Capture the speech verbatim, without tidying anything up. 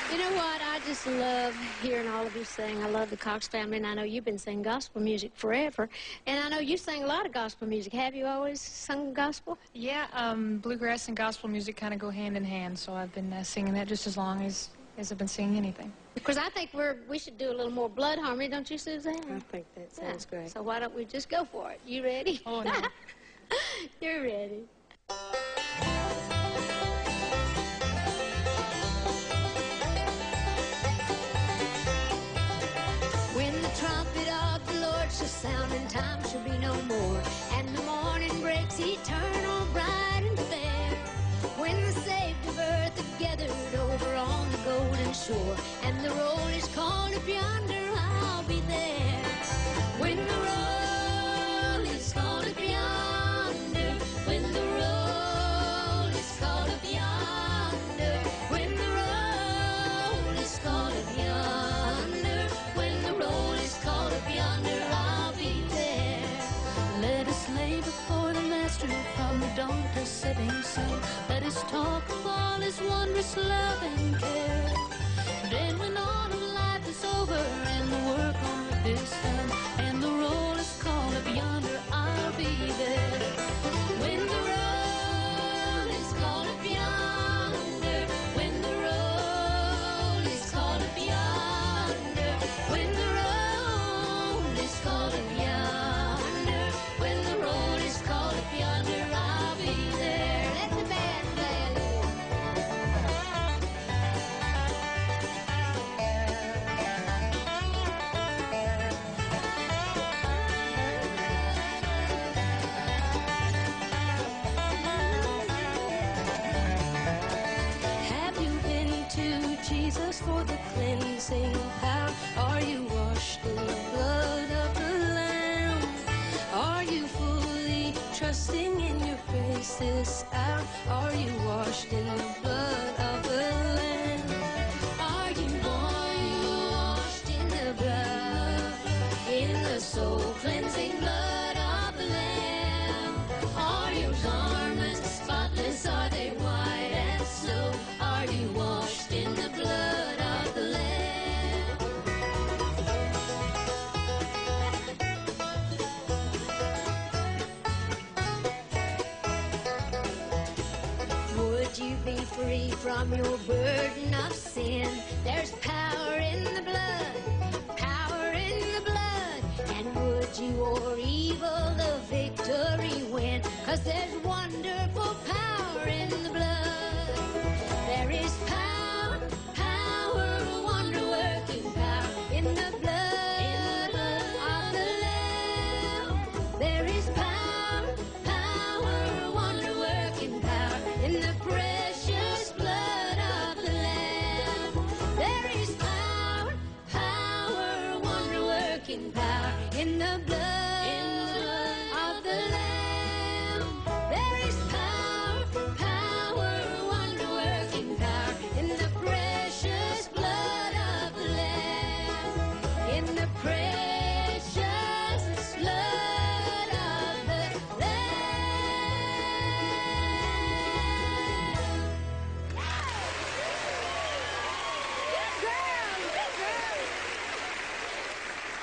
You know what? I just love hearing all of you sing. I love the Cox family, and I know you've been singing gospel music forever. And I know you sing a lot of gospel music. Have you always sung gospel? Yeah, um, bluegrass and gospel music kind of go hand in hand, so I've been uh, singing that just as long as, as I've been singing anything. Because I think we're, we should do a little more blood harmony, don't you, Suzanne? I think that sounds yeah. great. So why don't we just go for it? You ready? Oh, no. You're ready. When the trumpet of the Lord shall sound, and time shall be no more, and the morning breaks eternal, bright and fair. When the saved of earth are gathered over on the golden shore, and the roll is called up yonder, I'll be there. When the roll is called up yonder, when the roll is called up yonder, when the roll is called up yonder, when the roll is called up yonder, I'll be there. Let us lay before the Master from the dawn to setting sun. Let us talk of all His wondrous love and care. Then when all of life is over and the work on earth is done, and the roll is called up yonder, I'll be there. When the roll is called up yonder, when the roll is called up yonder, when the roll is called up yonder, when the roll is called up yonder, I'll be there. Let the band play a little. Have you been to Jesus for the cleansing power? Are you washed in the blood of the Lamb? Are you fully trusting in your grace this hour? Are you washed in the blood of the Lamb? Are you washed in the blood, in the soul cleansing blood of the Lamb? Are your garments spotless? Are they white as snow? Are you washed in the blood of the Lamb? Would you be free from your burden